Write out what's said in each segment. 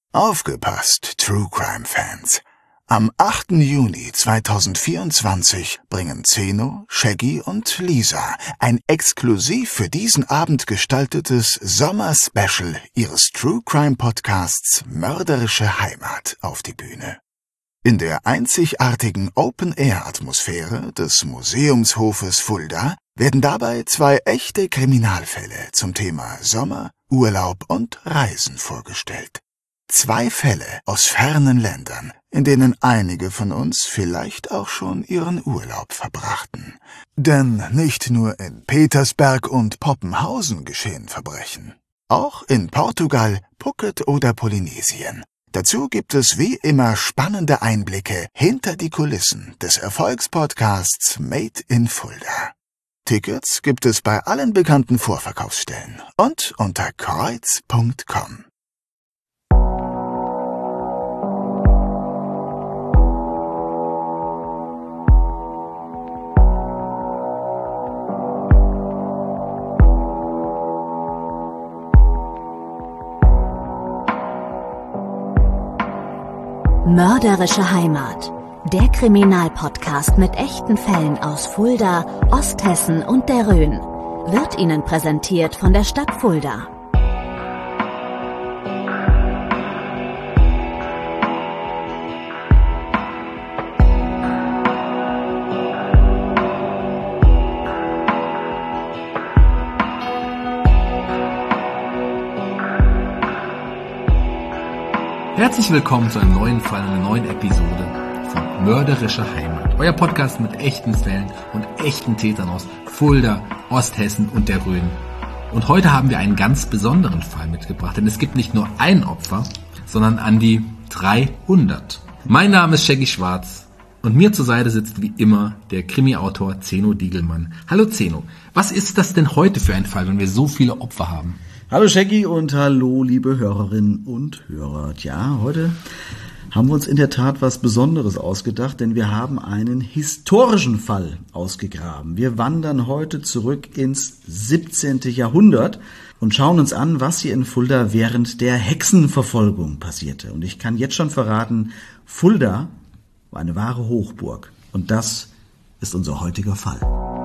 Aufgepasst, True Crime Fans! Am 8. Juni 2024 bringen Zeno, Shaggy und Lisa ein exklusiv für diesen Abend gestaltetes Sommer-Special ihres True Crime Podcasts Mörderische Heimat auf die Bühne. In der einzigartigen Open-Air-Atmosphäre des Museumshofes Fulda werden dabei 2 echte Kriminalfälle zum Thema Sommer, Urlaub und Reisen vorgestellt. 2 Fälle aus fernen Ländern, in denen einige von uns vielleicht auch schon ihren Urlaub verbrachten. Denn nicht nur in Petersberg und Poppenhausen geschehen Verbrechen. Auch in Portugal, Phuket oder Polynesien. Dazu gibt es wie immer spannende Einblicke hinter die Kulissen des Erfolgspodcasts Made in Fulda. Tickets gibt es bei allen bekannten Vorverkaufsstellen und unter kreuz.com. Mörderische Heimat, der Kriminalpodcast mit echten Fällen aus Fulda, Osthessen und der Rhön, wird Ihnen präsentiert von der Stadt Fulda. Herzlich willkommen zu einem neuen Fall, einer neuen Episode von Mörderische Heimat. Euer Podcast mit echten Fällen und echten Tätern aus Fulda, Osthessen und der Rhön. Und heute haben wir einen ganz besonderen Fall mitgebracht, denn es gibt nicht nur ein Opfer, sondern an die 300. Mein Name ist Shaggy Schwarz und mir zur Seite sitzt wie immer der Krimi-Autor Zeno Diegelmann. Hallo Zeno, was ist das denn heute für ein Fall, wenn wir so viele Opfer haben? Hallo Shaggy und hallo liebe Hörerinnen und Hörer. Tja, heute haben wir uns in der Tat was Besonderes ausgedacht, denn wir haben einen historischen Fall ausgegraben. Wir wandern heute zurück ins 17. Jahrhundert und schauen uns an, was hier in Fulda während der Hexenverfolgung passierte. Und ich kann jetzt schon verraten, Fulda war eine wahre Hochburg. Und das ist unser heutiger Fall.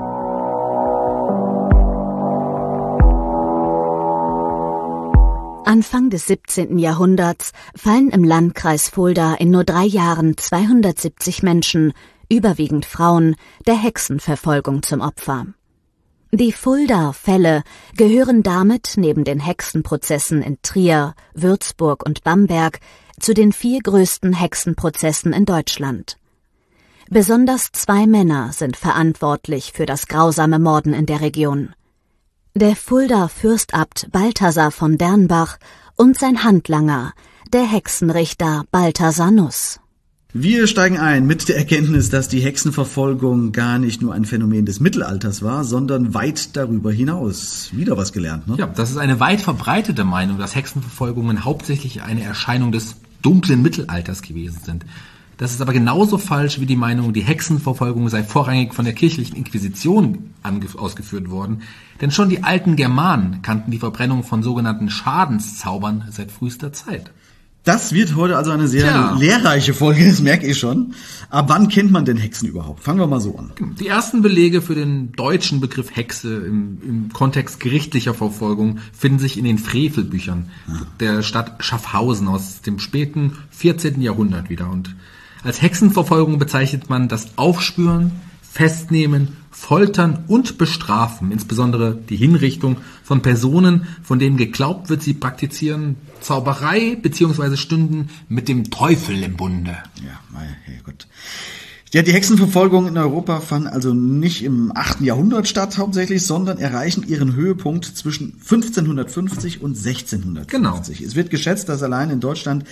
Anfang des 17. Jahrhunderts fallen im Landkreis Fulda in nur 3 Jahren 270 Menschen, überwiegend Frauen, der Hexenverfolgung zum Opfer. Die Fulda-Fälle gehören damit neben den Hexenprozessen in Trier, Würzburg und Bamberg zu den 4 größten Hexenprozessen in Deutschland. Besonders 2 Männer sind verantwortlich für das grausame Morden in der Region. Der Fulda Fürstabt Balthasar von Dernbach und sein Handlanger, der Hexenrichter Balthasar Nuss. Wir steigen ein mit der Erkenntnis, dass die Hexenverfolgung gar nicht nur ein Phänomen des Mittelalters war, sondern weit darüber hinaus. Wieder was gelernt, ne? Ja, das ist eine weit verbreitete Meinung, dass Hexenverfolgungen hauptsächlich eine Erscheinung des dunklen Mittelalters gewesen sind. Das ist aber genauso falsch wie die Meinung, die Hexenverfolgung sei vorrangig von der kirchlichen Inquisition ausgeführt worden. Denn schon die alten Germanen kannten die Verbrennung von sogenannten Schadenszaubern seit frühester Zeit. Das wird heute also eine sehr lehrreiche Folge, das merke ich schon. Aber wann kennt man denn Hexen überhaupt? Fangen wir mal so an. Die ersten Belege für den deutschen Begriff Hexe im Kontext gerichtlicher Verfolgung finden sich in den Frevelbüchern der Stadt Schaffhausen aus dem späten 14. Jahrhundert wieder. Und als Hexenverfolgung bezeichnet man das Aufspüren, Festnehmen, Foltern und Bestrafen, insbesondere die Hinrichtung von Personen, von denen geglaubt wird, sie praktizieren Zauberei bzw. stünden mit dem Teufel im Bunde. Ja, mein Herrgott. Ja, die Hexenverfolgung in Europa fand also nicht im 8. Jahrhundert statt hauptsächlich, sondern erreichen ihren Höhepunkt zwischen 1550 und 1650. Genau. Es wird geschätzt, dass allein in Deutschland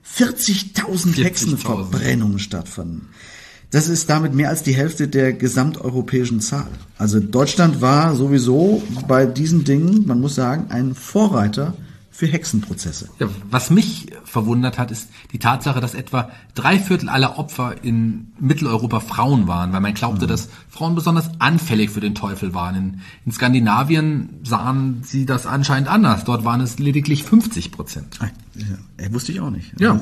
40.000 Hexenverbrennungen stattfanden. Das ist damit mehr als die Hälfte der gesamteuropäischen Zahl. Also Deutschland war sowieso bei diesen Dingen, man muss sagen, ein Vorreiter für Hexenprozesse. Ja, was mich verwundert hat, ist die Tatsache, dass etwa 3/4 aller Opfer in Mitteleuropa Frauen waren, weil man glaubte, dass Frauen besonders anfällig für den Teufel waren. In Skandinavien sahen sie das anscheinend anders. Dort waren es lediglich 50%. Ja, wusste ich auch nicht. Ja.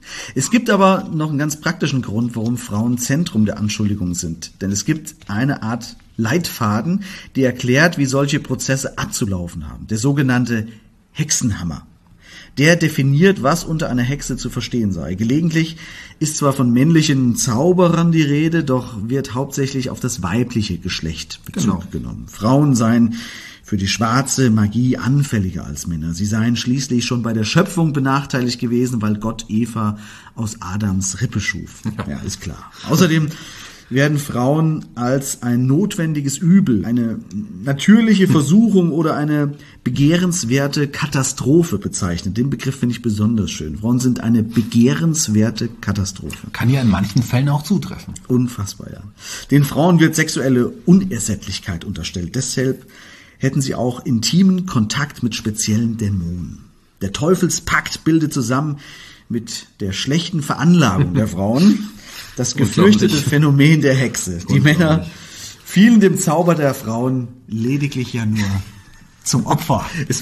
Es gibt aber noch einen ganz praktischen Grund, warum Frauen Zentrum der Anschuldigung sind. Denn es gibt eine Art Leitfaden, die erklärt, wie solche Prozesse abzulaufen haben. Der sogenannte Hexenhammer. Der definiert, was unter einer Hexe zu verstehen sei. Gelegentlich ist zwar von männlichen Zauberern die Rede, doch wird hauptsächlich auf das weibliche Geschlecht Bezug genommen. Frauen seien für die schwarze Magie anfälliger als Männer. Sie seien schließlich schon bei der Schöpfung benachteiligt gewesen, weil Gott Eva aus Adams Rippe schuf. Ja, ist klar. Außerdem werden Frauen als ein notwendiges Übel, eine natürliche Versuchung oder eine begehrenswerte Katastrophe bezeichnet. Den Begriff finde ich besonders schön. Frauen sind eine begehrenswerte Katastrophe. Kann ja in manchen Fällen auch zutreffen. Unfassbar, ja. Den Frauen wird sexuelle Unersättlichkeit unterstellt. Deshalb hätten sie auch intimen Kontakt mit speziellen Dämonen. Der Teufelspakt bildet zusammen mit der schlechten Veranlagung der Frauen das gefürchtete Phänomen der Hexe. Die Männer fielen dem Zauber der Frauen lediglich ja nur zum Opfer. Es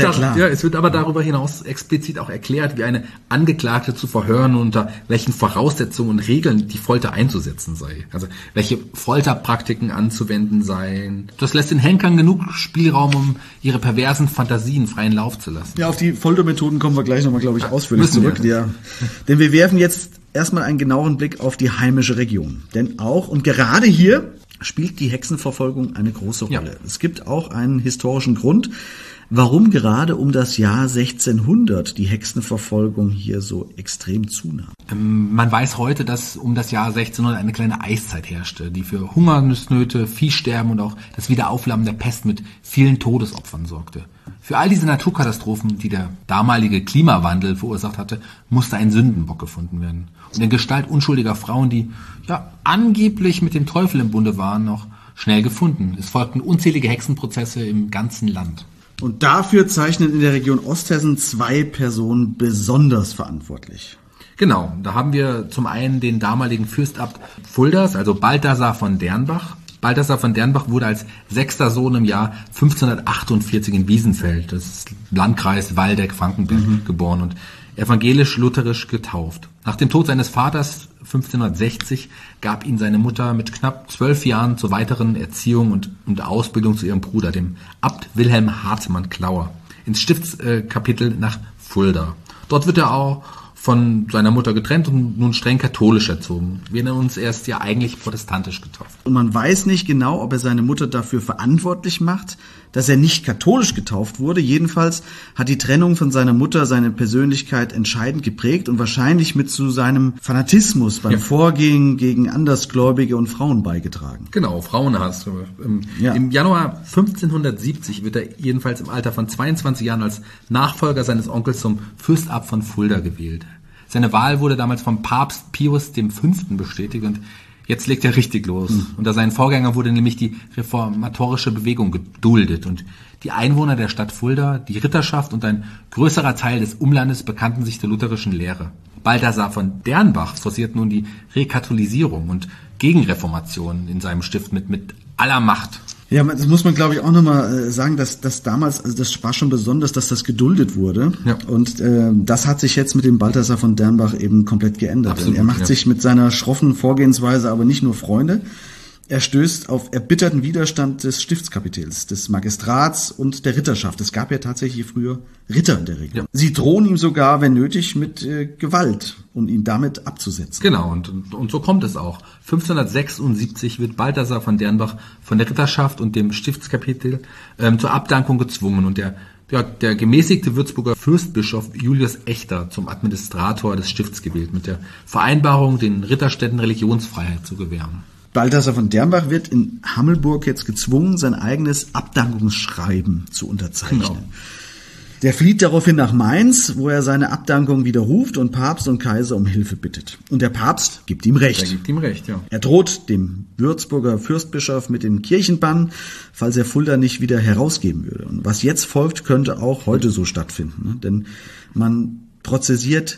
wird aber darüber hinaus explizit auch erklärt, wie eine Angeklagte zu verhören und unter welchen Voraussetzungen und Regeln die Folter einzusetzen sei. Also welche Folterpraktiken anzuwenden seien. Das lässt den Henkern genug Spielraum, um ihre perversen Fantasien freien Lauf zu lassen. Ja, auf die Foltermethoden kommen wir gleich nochmal, glaube ich, ausführlich zurück. Ja. Denn wir werfen jetzt erstmal einen genaueren Blick auf die heimische Region. Denn auch und gerade hier spielt die Hexenverfolgung eine große Rolle. Ja. Es gibt auch einen historischen Grund, warum gerade um das Jahr 1600 die Hexenverfolgung hier so extrem zunahm. Man weiß heute, dass um das Jahr 1600 eine kleine Eiszeit herrschte, die für Hungersnöte, Viehsterben und auch das Wiederauflammen der Pest mit vielen Todesopfern sorgte. Für all diese Naturkatastrophen, die der damalige Klimawandel verursacht hatte, musste ein Sündenbock gefunden werden. Und in Gestalt unschuldiger Frauen, die angeblich mit dem Teufel im Bunde waren, noch schnell gefunden. Es folgten unzählige Hexenprozesse im ganzen Land. Und dafür zeichnen in der Region Osthessen 2 Personen besonders verantwortlich. Genau, da haben wir zum einen den damaligen Fürstabt Fulders, also Balthasar von Dernbach. Balthasar von Dernbach wurde als 6. Sohn im Jahr 1548 in Wiesenfeld, das Landkreis Waldeck-Frankenberg, geboren und evangelisch-lutherisch getauft. Nach dem Tod seines Vaters 1560 gab ihn seine Mutter mit knapp 12 Jahren zur weiteren Erziehung und Ausbildung zu ihrem Bruder, dem Abt Wilhelm Hartmann-Klauer, ins Stiftskapitel nach Fulda. Dort wird er auch von seiner Mutter getrennt und nun streng katholisch erzogen. Wir nennen uns erst eigentlich protestantisch getauft. Und man weiß nicht genau, ob er seine Mutter dafür verantwortlich macht, dass er nicht katholisch getauft wurde. Jedenfalls hat die Trennung von seiner Mutter seine Persönlichkeit entscheidend geprägt und wahrscheinlich mit zu seinem Fanatismus beim Vorgehen gegen Andersgläubige und Frauen beigetragen. Genau, Frauenhass. Im Januar 1570 wird er jedenfalls im Alter von 22 Jahren als Nachfolger seines Onkels zum Fürstabt von Fulda gewählt. Seine Wahl wurde damals vom Papst Pius V. bestätigt und jetzt legt er richtig los. Unter seinen Vorgängern wurde nämlich die reformatorische Bewegung geduldet und die Einwohner der Stadt Fulda, die Ritterschaft und ein größerer Teil des Umlandes bekannten sich der lutherischen Lehre. Balthasar von Dernbach forciert nun die Rekatholisierung und Gegenreformation in seinem Stift mit aller Macht. Ja, das muss man, glaube ich, auch nochmal sagen, dass das damals, also das war schon besonders, dass das geduldet wurde. Ja. Und das hat sich jetzt mit dem Balthasar von Dernbach eben komplett geändert. Absolut, er macht sich mit seiner schroffen Vorgehensweise aber nicht nur Freunde. Er stößt auf erbitterten Widerstand des Stiftskapitels, des Magistrats und der Ritterschaft. Es gab ja tatsächlich früher Ritter in der Region. Ja. Sie drohen ihm sogar, wenn nötig, mit Gewalt, um ihn damit abzusetzen. Genau, und so kommt es auch. 1576 wird Balthasar von Dernbach von der Ritterschaft und dem Stiftskapitel zur Abdankung gezwungen und der gemäßigte Würzburger Fürstbischof Julius Echter zum Administrator des Stifts gewählt, mit der Vereinbarung, den Ritterstädten Religionsfreiheit zu gewähren. Balthasar von Dernbach wird in Hammelburg jetzt gezwungen, sein eigenes Abdankungsschreiben zu unterzeichnen. Genau. Der flieht daraufhin nach Mainz, wo er seine Abdankung widerruft und Papst und Kaiser um Hilfe bittet. Und der Papst gibt ihm Recht. Er gibt ihm Recht, ja. Er droht dem Würzburger Fürstbischof mit dem Kirchenbann, falls er Fulda nicht wieder herausgeben würde. Und was jetzt folgt, könnte auch heute so stattfinden, ne? Denn man prozessiert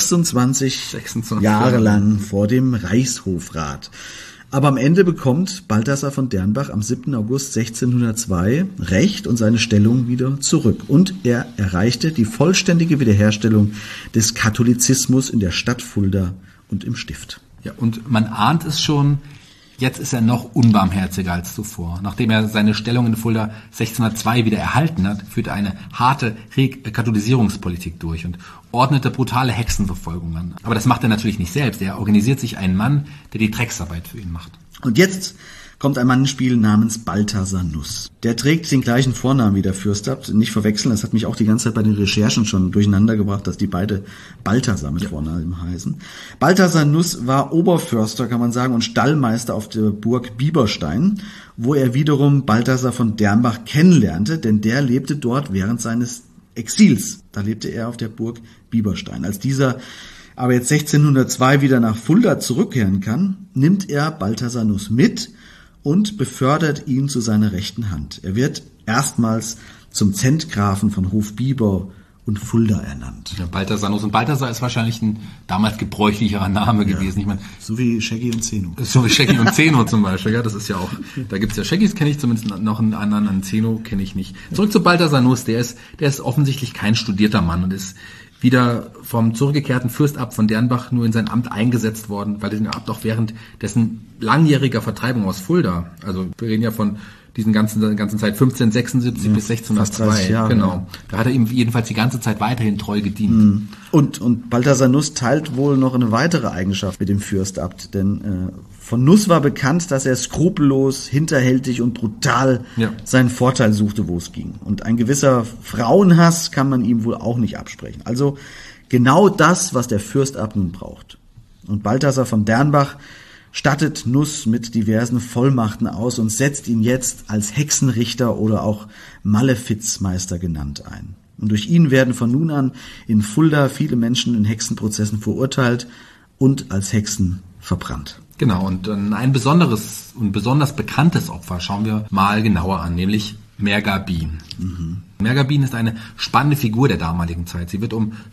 26 Jahre lang vor dem Reichshofrat. Aber am Ende bekommt Balthasar von Dernbach am 7. August 1602 Recht und seine Stellung wieder zurück. Und er erreichte die vollständige Wiederherstellung des Katholizismus in der Stadt Fulda und im Stift. Ja, und man ahnt es schon, jetzt ist er noch unbarmherziger als zuvor. Nachdem er seine Stellung in Fulda 1602 wieder erhalten hat, führte er eine harte Katholisierungspolitik durch und ordnete brutale Hexenverfolgung an. Aber das macht er natürlich nicht selbst. Er organisiert sich einen Mann, der die Drecksarbeit für ihn macht. Und jetzt kommt ein Mann ins Spiel namens Balthasar Nuss. Der trägt den gleichen Vornamen wie der Fürstabt. Nicht verwechseln, das hat mich auch die ganze Zeit bei den Recherchen schon durcheinander gebracht, dass die beide Balthasar mit Vornamen heißen. Balthasar Nuss war Oberförster, kann man sagen, und Stallmeister auf der Burg Bieberstein, wo er wiederum Balthasar von Dernbach kennenlernte, denn der lebte dort während seines Exils. Da lebte er auf der Burg Bieberstein. Als dieser aber jetzt 1602 wieder nach Fulda zurückkehren kann, nimmt er Balthasar Nuss mit und befördert ihn zu seiner rechten Hand. Er wird erstmals zum Zentgrafen von Hofbieber und Fulda ernannt. Ja, Balthasar Nuss. Und Balthasar ist wahrscheinlich ein damals gebräuchlicherer Name gewesen. Ich meine, so wie Shaggy und Zeno. So wie Shaggy und Zeno zum Beispiel. Ja, das ist ja auch, da gibt's ja Shaggys, kenne ich zumindest, noch einen anderen, einen Zeno kenne ich nicht. Zurück zu Balthasar Nuss. Der ist offensichtlich kein studierter Mann und ist wieder vom zurückgekehrten Fürstabt von Dernbach nur in sein Amt eingesetzt worden, weil er den Abt auch während dessen langjähriger Vertreibung aus Fulda, also wir reden ja von diesen ganzen Zeit 1576 bis 1602, Jahre, genau. Ja. Da hat er ihm jedenfalls die ganze Zeit weiterhin treu gedient. Und Balthasar Nuss teilt wohl noch eine weitere Eigenschaft mit dem Fürstabt, denn von Nuss war bekannt, dass er skrupellos, hinterhältig und brutal seinen Vorteil suchte, wo es ging. Und ein gewisser Frauenhass kann man ihm wohl auch nicht absprechen. Also genau das, was der Fürstabt nun braucht. Und Balthasar von Dernbach stattet Nuss mit diversen Vollmachten aus und setzt ihn jetzt als Hexenrichter oder auch Malefizmeister genannt ein. Und durch ihn werden von nun an in Fulda viele Menschen in Hexenprozessen verurteilt und als Hexen verbrannt. Genau, und ein besonderes und besonders bekanntes Opfer schauen wir mal genauer an, nämlich Mergabin. Mergabin ist eine spannende Figur der damaligen Zeit. Sie wird um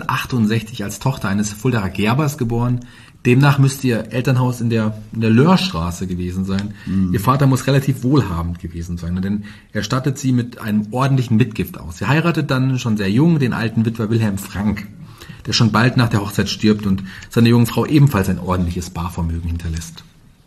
1568 als Tochter eines Fuldaer Gerbers geboren. Demnach müsste ihr Elternhaus in der Löhrstraße gewesen sein. Ihr Vater muss relativ wohlhabend gewesen sein, denn er stattet sie mit einem ordentlichen Mitgift aus. Sie heiratet dann schon sehr jung den alten Witwer Wilhelm Frank, der schon bald nach der Hochzeit stirbt und seiner jungen Frau ebenfalls ein ordentliches Barvermögen hinterlässt.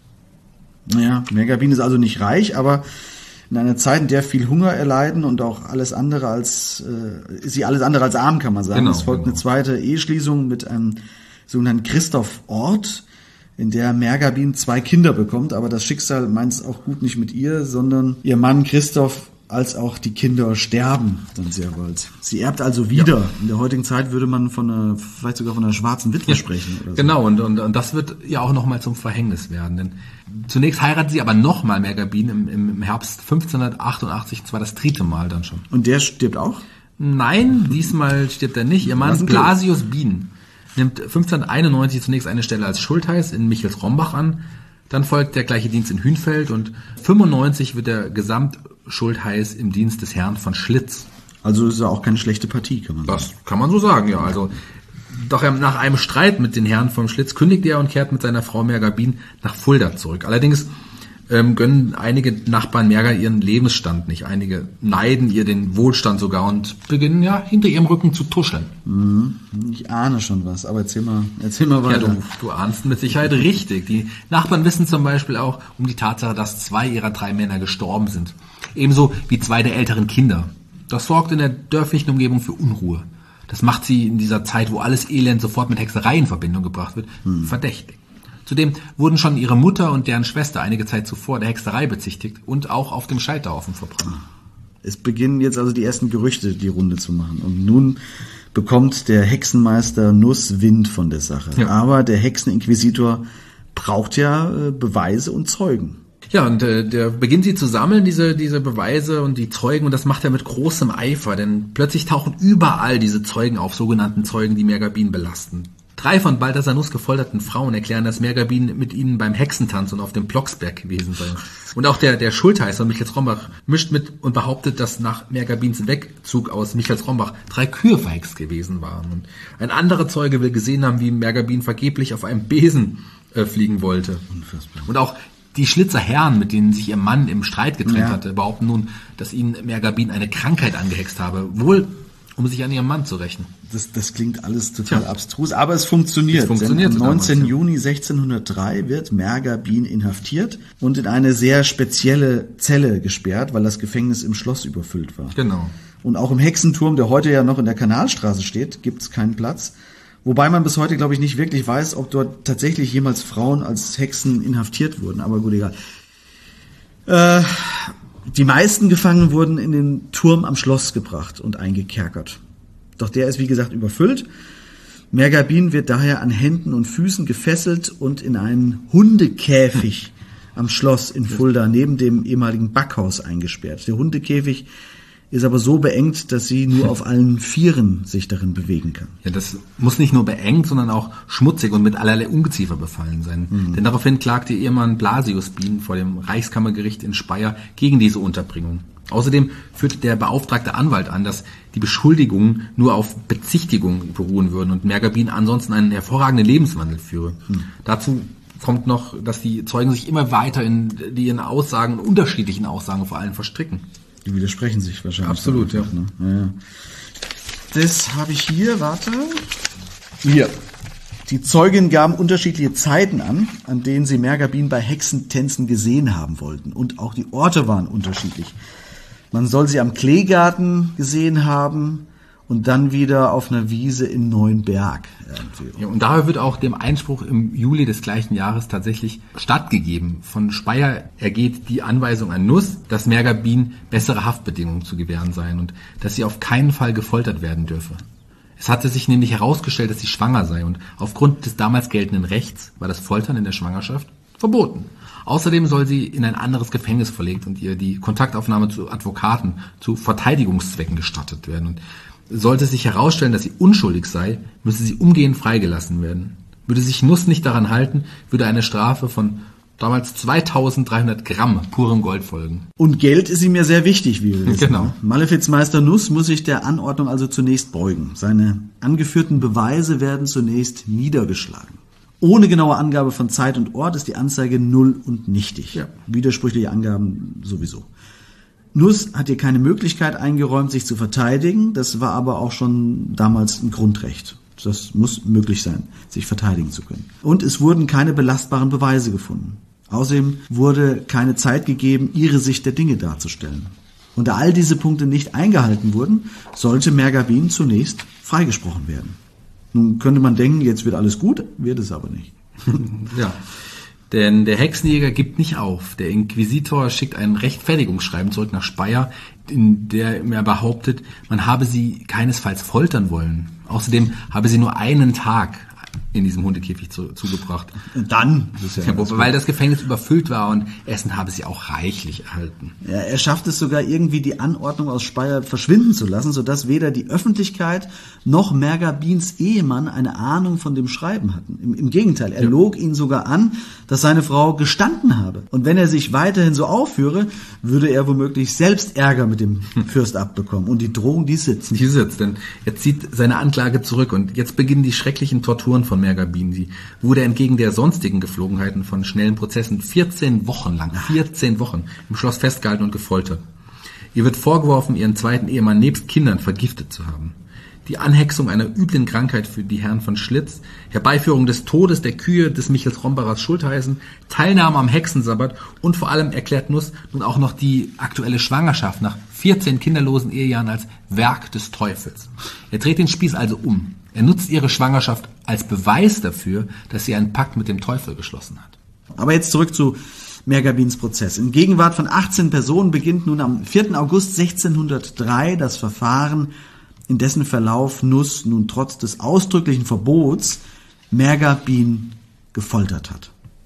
Naja, Mergabin ist also nicht reich, aber in einer Zeit, in der viel Hunger erleiden und auch alles andere als arm, kann man sagen. Es folgt eine zweite Eheschließung mit einem sogenannten Christoph Ort, in der Mergabin 2 Kinder bekommt, aber das Schicksal meint es auch gut nicht mit ihr, sondern ihr Mann Christoph als auch die Kinder sterben dann sehr bald. Sie erbt also wieder. Ja. In der heutigen Zeit würde man vielleicht sogar von einer schwarzen Witwe sprechen. Oder so. Genau, und das wird ja auch nochmal zum Verhängnis werden. Denn zunächst heiratet sie aber nochmal Mergabin im Herbst 1588, zwar das 3. Mal dann schon. Und der stirbt auch? Nein, diesmal stirbt er nicht. Ihr Mann Blasius Bien nimmt 1591 zunächst eine Stelle als Schultheiß in Michels-Rombach an. Dann folgt der gleiche Dienst in Hünfeld und 95 wird der Gesamtschultheiß im Dienst des Herrn von Schlitz. Also ist ja auch keine schlechte Partie, kann man sagen. Das kann man so sagen, ja. Also doch nach einem Streit mit den Herren von Schlitz kündigt er und kehrt mit seiner Frau Mergabin nach Fulda zurück. Allerdings gönnen einige Nachbarn Merger ihren Lebensstand nicht. Einige neiden ihr den Wohlstand sogar und beginnen ja hinter ihrem Rücken zu tuscheln. Ich ahne schon was, aber erzähl mal weiter. Ja, du ahnst mit Sicherheit richtig. Die Nachbarn wissen zum Beispiel auch um die Tatsache, dass 2 ihrer 3 Männer gestorben sind. Ebenso wie 2 der älteren Kinder. Das sorgt in der dörflichen Umgebung für Unruhe. Das macht sie in dieser Zeit, wo alles Elend sofort mit Hexerei in Verbindung gebracht wird, verdächtig. Zudem wurden schon ihre Mutter und deren Schwester einige Zeit zuvor der Hexerei bezichtigt und auch auf dem Scheiterhaufen verbrannt. Es beginnen jetzt also die ersten Gerüchte die Runde zu machen. Und nun bekommt der Hexenmeister Nuss Wind von der Sache. Ja. Aber der Hexeninquisitor braucht ja Beweise und Zeugen. Ja, und der beginnt sie zu sammeln, diese Beweise und die Zeugen, und das macht er mit großem Eifer, denn plötzlich tauchen überall diese Zeugen auf, sogenannten Zeugen, die Mergabin belasten. 3 von Balthasar Nuss gefolterten Frauen erklären, dass Mergabin mit ihnen beim Hexentanz und auf dem Blocksberg gewesen sei. Und auch der Schultheißer Michels-Rombach mischt mit und behauptet, dass nach Mergabins Wegzug aus Michels-Rombach 3 Kühe verhext gewesen waren. Und ein anderer Zeuge will gesehen haben, wie Mergabin vergeblich auf einem Besen fliegen wollte. Unfassbar. Und auch die Schlitzer Herren, mit denen sich ihr Mann im Streit getrennt hatte, behaupten nun, dass ihnen Mergabin eine Krankheit angehext habe, wohl um sich an ihrem Mann zu rächen. Das klingt alles total abstrus, aber es funktioniert. Am 19. Juni 1603 wird Mergabin inhaftiert und in eine sehr spezielle Zelle gesperrt, weil das Gefängnis im Schloss überfüllt war. Genau. Und auch im Hexenturm, der heute ja noch in der Kanalstraße steht, gibt es keinen Platz. Wobei man bis heute, glaube ich, nicht wirklich weiß, ob dort tatsächlich jemals Frauen als Hexen inhaftiert wurden. Aber gut, egal. Die meisten Gefangenen wurden in den Turm am Schloss gebracht und eingekerkert. Doch der ist, wie gesagt, überfüllt. Mergabin wird daher an Händen und Füßen gefesselt und in einen Hundekäfig am Schloss in Fulda neben dem ehemaligen Backhaus eingesperrt. Der Hundekäfig ist aber so beengt, dass sie nur auf allen Vieren sich darin bewegen kann. Ja, das muss nicht nur beengt, sondern auch schmutzig und mit allerlei Ungeziefer befallen sein. Denn daraufhin klagte ihr Ehemann Blasius Bien vor dem Reichskammergericht in Speyer gegen diese Unterbringung. Außerdem führte der beauftragte Anwalt an, dass die Beschuldigungen nur auf Bezichtigung beruhen würden und Mergabin ansonsten einen hervorragenden Lebenswandel führe. Dazu kommt noch, dass die Zeugen sich immer weiter in ihren Aussagen, unterschiedlichen Aussagen vor allem verstricken. Die widersprechen sich wahrscheinlich. Absolut, ja. Ja. Das habe ich hier, warte. Hier. Die Zeugen gaben unterschiedliche Zeiten an denen sie Mergabin bei Hexentänzen gesehen haben wollten. Und auch die Orte waren unterschiedlich. Man soll sie am Kleegarten gesehen haben und dann wieder auf einer Wiese in Neuenberg. Ja, und daher wird auch dem Einspruch im Juli des gleichen Jahres tatsächlich stattgegeben. Von Speyer ergeht die Anweisung an Nuss, dass Mergabin bessere Haftbedingungen zu gewähren seien und dass sie auf keinen Fall gefoltert werden dürfe. Es hatte sich nämlich herausgestellt, dass sie schwanger sei und aufgrund des damals geltenden Rechts war das Foltern in der Schwangerschaft verboten. Außerdem soll sie in ein anderes Gefängnis verlegt und ihr die Kontaktaufnahme zu Advokaten zu Verteidigungszwecken gestattet werden. Und sollte sich herausstellen, dass sie unschuldig sei, müsse sie umgehend freigelassen werden. Würde sich Nuss nicht daran halten, würde eine Strafe von damals 2300 Gramm purem Gold folgen. Und Geld ist ihm ja sehr wichtig, wie wir wissen. Genau. Malefizmeister Nuss muss sich der Anordnung also zunächst beugen. Seine angeführten Beweise werden zunächst niedergeschlagen. Ohne genaue Angabe von Zeit und Ort ist die Anzeige null und nichtig. Ja. Widersprüchliche Angaben sowieso. Nuss hat hier keine Möglichkeit eingeräumt, sich zu verteidigen. Das war aber auch schon damals ein Grundrecht. Das muss möglich sein, sich verteidigen zu können. Und es wurden keine belastbaren Beweise gefunden. Außerdem wurde keine Zeit gegeben, ihre Sicht der Dinge darzustellen. Und da all diese Punkte nicht eingehalten wurden, sollte Mergabin zunächst freigesprochen werden. Nun könnte man denken, jetzt wird alles gut, wird es aber nicht. Ja. Denn der Hexenjäger gibt nicht auf. Der Inquisitor schickt ein Rechtfertigungsschreiben zurück nach Speyer, in dem er behauptet, man habe sie keinesfalls foltern wollen. Außerdem habe sie nur einen Tag in diesem Hundekäfig zugebracht. Und dann? Weil das Gefängnis überfüllt war und Essen habe sie auch reichlich erhalten. Ja, er schafft es sogar irgendwie, die Anordnung aus Speyer verschwinden zu lassen, sodass weder die Öffentlichkeit noch Mergabins Ehemann eine Ahnung von dem Schreiben hatten. Im Gegenteil, er log ihn sogar an, dass seine Frau gestanden habe. Und wenn er sich weiterhin so aufführe, würde er womöglich selbst Ärger mit dem Fürst abbekommen. Und die Drohung, die sitzt. Die sitzt, denn er zieht seine Anklage zurück und jetzt beginnen die schrecklichen Torturen von Mergabin. Sie wurde entgegen der sonstigen Geflogenheiten von schnellen Prozessen 14 Wochen lang im Schloss festgehalten und gefoltert. Ihr wird vorgeworfen, ihren zweiten Ehemann nebst Kindern vergiftet zu haben. Die Anhexung einer üblen Krankheit für die Herren von Schlitz, Herbeiführung des Todes der Kühe des Michels-Rombachers Schultheißen, Teilnahme am Hexensabbat und vor allem erklärt Nuss nun auch noch die aktuelle Schwangerschaft nach 14 kinderlosen Ehejahren als Werk des Teufels. Er dreht den Spieß also um. Er nutzt ihre Schwangerschaft als Beweis dafür, dass sie einen Pakt mit dem Teufel geschlossen hat. Aber jetzt zurück zu Mergabins Prozess. In Gegenwart von 18 Personen beginnt nun am 4. August 1603 das Verfahren, in dessen Verlauf Nuss nun trotz des ausdrücklichen Verbots Mergabin gefoltert hat.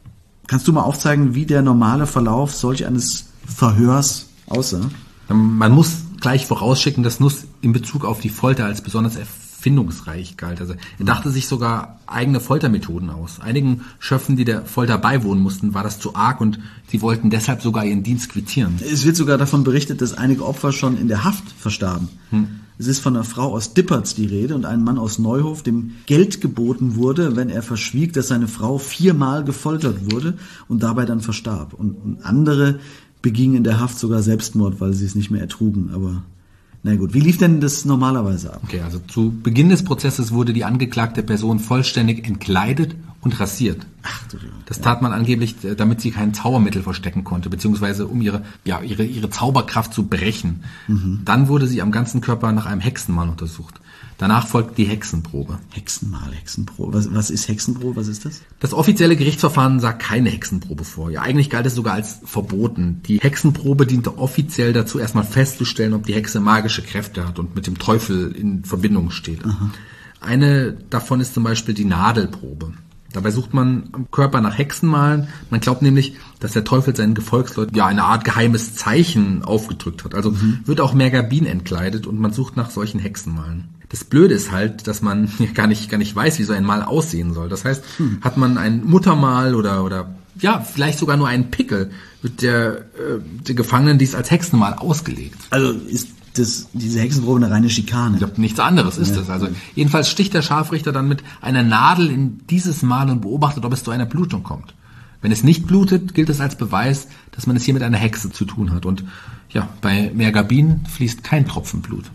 Kannst du mal aufzeigen, wie der normale Verlauf solch eines Verhörs aussah? Man muss gleich vorausschicken, dass Nuss in Bezug auf die Folter als besonders erfindungsreich galt. Also er dachte sich sogar eigene Foltermethoden aus. Einigen Schöffen, die der Folter beiwohnen mussten, war das zu arg und sie wollten deshalb sogar ihren Dienst quittieren. Es wird sogar davon berichtet, dass einige Opfer schon in der Haft verstarben. Es ist von einer Frau aus Dippertz die Rede und einem Mann aus Neuhof, dem Geld geboten wurde, wenn er verschwieg, dass seine Frau 4-mal gefoltert wurde und dabei dann verstarb. Und andere begingen in der Haft sogar Selbstmord, weil sie es nicht mehr ertrugen. Aber na gut, wie lief denn das normalerweise ab? Okay, also zu Beginn des Prozesses wurde die angeklagte Person vollständig entkleidet und rasiert. Ach du, das tat man angeblich, damit sie kein Zaubermittel verstecken konnte, beziehungsweise um ihre Zauberkraft zu brechen. Dann wurde sie am ganzen Körper nach einem Hexenmal untersucht. Danach folgt die Hexenprobe. Hexenprobe. Was ist Hexenprobe? Was ist das? Das offizielle Gerichtsverfahren sah keine Hexenprobe vor. Ja, eigentlich galt es sogar als verboten. Die Hexenprobe diente offiziell dazu, erstmal festzustellen, ob die Hexe magische Kräfte hat und mit dem Teufel in Verbindung steht. Aha. Eine davon ist zum Beispiel die Nadelprobe. Dabei sucht man am Körper nach Hexenmalen. Man glaubt nämlich, dass der Teufel seinen Gefolgsleuten eine Art geheimes Zeichen aufgedrückt hat. Also wird auch Mergabin entkleidet und man sucht nach solchen Hexenmalen. Das Blöde ist halt, dass man gar nicht weiß, wie so ein Mal aussehen soll. Das heißt, hat man ein Muttermal oder vielleicht sogar nur einen Pickel, wird der Gefangenen dies als Hexenmal ausgelegt. Also ist diese Hexenprobe eine reine Schikane? Ich glaube, nichts anderes ist das. Also jedenfalls sticht der Scharfrichter dann mit einer Nadel in dieses Mal und beobachtet, ob es zu einer Blutung kommt. Wenn es nicht blutet, gilt es als Beweis, dass man es hier mit einer Hexe zu tun hat. Und ja, bei Mergabin fließt kein Tropfen Blut.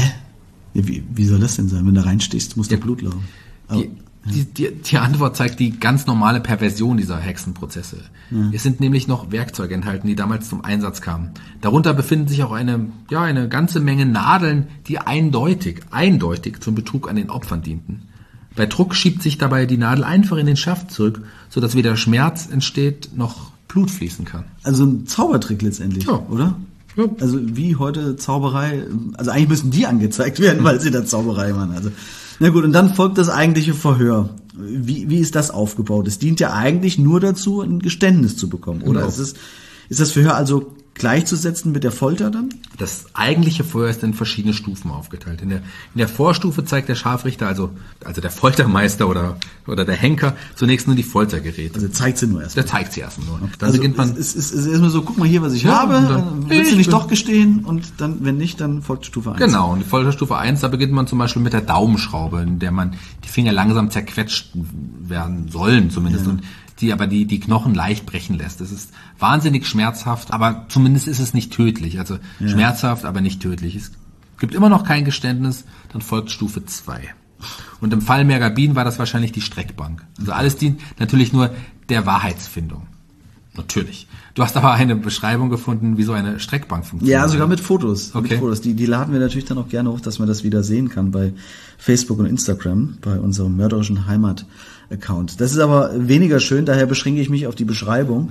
Wie soll das denn sein? Wenn du reinstichst, muss da Blut laufen. Die Antwort zeigt die ganz normale Perversion dieser Hexenprozesse. Ja. Es sind nämlich noch Werkzeuge enthalten, die damals zum Einsatz kamen. Darunter befinden sich auch eine ganze Menge Nadeln, die eindeutig zum Betrug an den Opfern dienten. Bei Druck schiebt sich dabei die Nadel einfach in den Schaft zurück, sodass weder Schmerz entsteht, noch Blut fließen kann. Also ein Zaubertrick letztendlich, oder? Ja. Also wie heute Zauberei, also eigentlich müssen die angezeigt werden, weil sie da Zauberei machen. Also na gut, und dann folgt das eigentliche Verhör. Wie ist das aufgebaut? Es dient ja eigentlich nur dazu, ein Geständnis zu bekommen, oder? Genau. Ist das Verhör also gleichzusetzen mit der Folter dann? Das eigentliche Verhör ist in verschiedene Stufen aufgeteilt. In der Vorstufe zeigt der Scharfrichter, also der Foltermeister oder der Henker, zunächst nur die Foltergeräte. Also zeigt sie nur erst. Der zeigt sie erstmal nur. Dann beginnt man. Es ist erstmal so, guck mal hier, was ich habe. Dann willst du nicht doch gestehen und dann, wenn nicht, dann folgt Stufe 1. Genau, und die Folterstufe 1, da beginnt man zum Beispiel mit der Daumenschraube, in der man die Finger langsam zerquetscht werden sollen zumindest. Ja. Und die Knochen leicht brechen lässt. Es ist wahnsinnig schmerzhaft, aber zumindest ist es nicht tödlich. Also schmerzhaft, aber nicht tödlich. Es gibt immer noch kein Geständnis, dann folgt Stufe 2. Und im Fall Mergabin war das wahrscheinlich die Streckbank. Also alles dient natürlich nur der Wahrheitsfindung. Natürlich. Du hast aber eine Beschreibung gefunden, wie so eine Streckbank funktioniert. Ja, sogar mit Fotos. Okay. Mit Fotos. Die laden wir natürlich dann auch gerne hoch, dass man das wieder sehen kann bei Facebook und Instagram, bei unserem mörderischen Heimat-Account. Das ist aber weniger schön, daher beschränke ich mich auf die Beschreibung.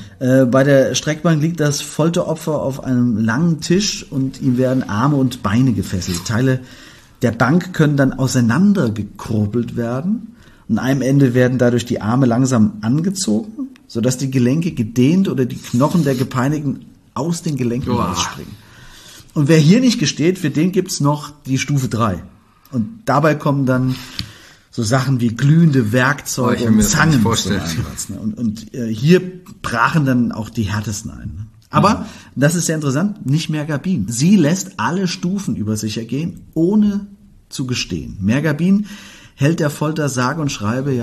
Bei der Streckbank liegt das Folteropfer auf einem langen Tisch und ihm werden Arme und Beine gefesselt. Teile der Bank können dann auseinandergekurbelt werden. An einem Ende werden dadurch die Arme langsam angezogen, sodass die Gelenke gedehnt oder die Knochen der Gepeinigten aus den Gelenken rausspringen. Und wer hier nicht gesteht, für den gibt's noch die Stufe 3. Und dabei kommen dann so Sachen wie glühende Werkzeuge und Zangen zum Einsatz. Und hier brachen dann auch die härtesten ein. Aber, das ist sehr interessant, nicht Mergabin. Sie lässt alle Stufen über sich ergehen, ohne zu gestehen. Mergabin hält der Folter sage und schreibe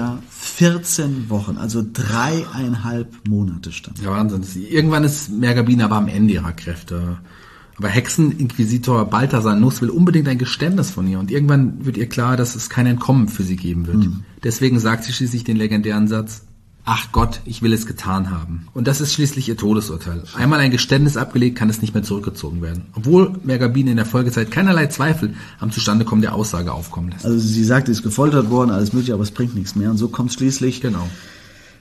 14 Wochen, also 3,5 Monate stand. Ja, Wahnsinn. Irgendwann ist Mergabin aber am Ende ihrer Kräfte. Aber Hexeninquisitor Balthasar Nuss will unbedingt ein Geständnis von ihr und irgendwann wird ihr klar, dass es kein Entkommen für sie geben wird. Deswegen sagt sie schließlich den legendären Satz: Ach Gott, ich will es getan haben. Und das ist schließlich ihr Todesurteil. Einmal ein Geständnis abgelegt, kann es nicht mehr zurückgezogen werden. Obwohl Mergabin in der Folgezeit keinerlei Zweifel am Zustandekommen der Aussage aufkommen lässt. Also sie sagt, sie ist gefoltert worden, alles mögliche, aber es bringt nichts mehr. Und so kommt es schließlich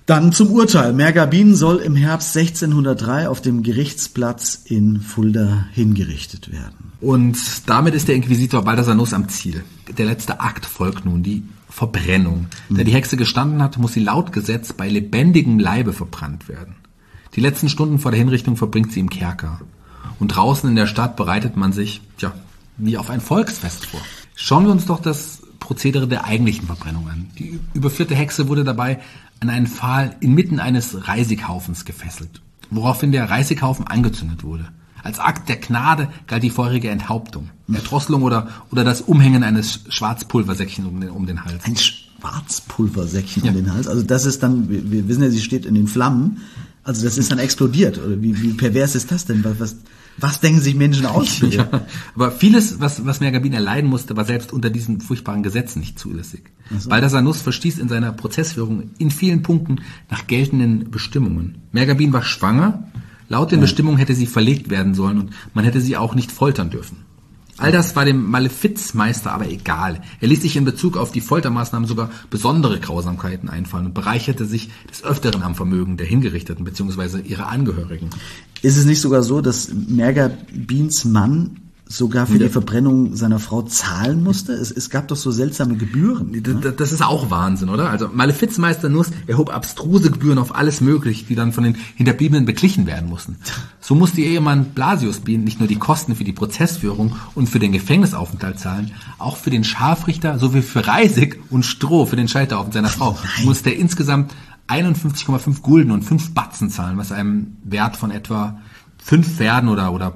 Dann zum Urteil. Mergabin soll im Herbst 1603 auf dem Gerichtsplatz in Fulda hingerichtet werden. Und damit ist der Inquisitor Balthasar Nuss am Ziel. Der letzte Akt folgt nun, die Verbrennung. Da die Hexe gestanden hat, muss sie laut Gesetz bei lebendigem Leibe verbrannt werden. Die letzten Stunden vor der Hinrichtung verbringt sie im Kerker. Und draußen in der Stadt bereitet man sich, wie auf ein Volksfest vor. Schauen wir uns doch das Prozedere der eigentlichen Verbrennung an. Die überführte Hexe wurde dabei an einen Pfahl inmitten eines Reisighaufens gefesselt, woraufhin der Reisighaufen angezündet wurde. Als Akt der Gnade galt die feurige Enthauptung, Erdrosselung oder das Umhängen eines Schwarzpulversäckchen um den Hals. Ein Schwarzpulversäckchen um den Hals? Also das ist dann, wir wissen ja, sie steht in den Flammen, also das ist dann explodiert. Oder wie pervers ist das denn? Was denken sich Menschen aus? Ja, aber vieles, was Mergabin erleiden musste, war selbst unter diesen furchtbaren Gesetzen nicht zulässig. Also. Balthasar Nuss verstieß in seiner Prozessführung in vielen Punkten nach geltenden Bestimmungen. Mergabin war schwanger. Laut den Bestimmungen hätte sie verlegt werden sollen und man hätte sie auch nicht foltern dürfen. All das war dem Malefizmeister aber egal. Er ließ sich in Bezug auf die Foltermaßnahmen sogar besondere Grausamkeiten einfallen und bereicherte sich des Öfteren am Vermögen der Hingerichteten bzw. ihrer Angehörigen. Ist es nicht sogar so, dass Mergabins Mann sogar für die Verbrennung seiner Frau zahlen musste? Es gab doch so seltsame Gebühren. Das ist auch Wahnsinn, oder? Also Malefizmeister Nuss erhob abstruse Gebühren auf alles Mögliche, die dann von den Hinterbliebenen beglichen werden mussten. So musste ihr Ehemann Blasius Bien nicht nur die Kosten für die Prozessführung und für den Gefängnisaufenthalt zahlen, auch für den Scharfrichter sowie für Reisig und Stroh für den Scheiterhaufen seiner Frau musste er insgesamt 51,5 Gulden und 5 Batzen zahlen, was einem Wert von etwa 5 Pferden oder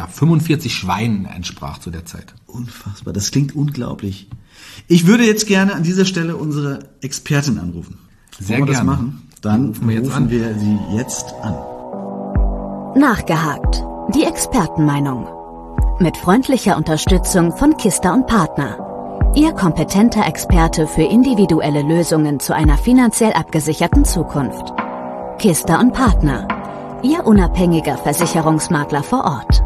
45 Schweinen entsprach zu der Zeit. Unfassbar, das klingt unglaublich. Ich würde jetzt gerne an dieser Stelle unsere Expertin anrufen. Sehr gerne. Das machen? Dann rufen wir sie jetzt an. Nachgehakt. Die Expertenmeinung. Mit freundlicher Unterstützung von Kista & Partner. Ihr kompetenter Experte für individuelle Lösungen zu einer finanziell abgesicherten Zukunft. Kista & Partner. Ihr unabhängiger Versicherungsmakler vor Ort.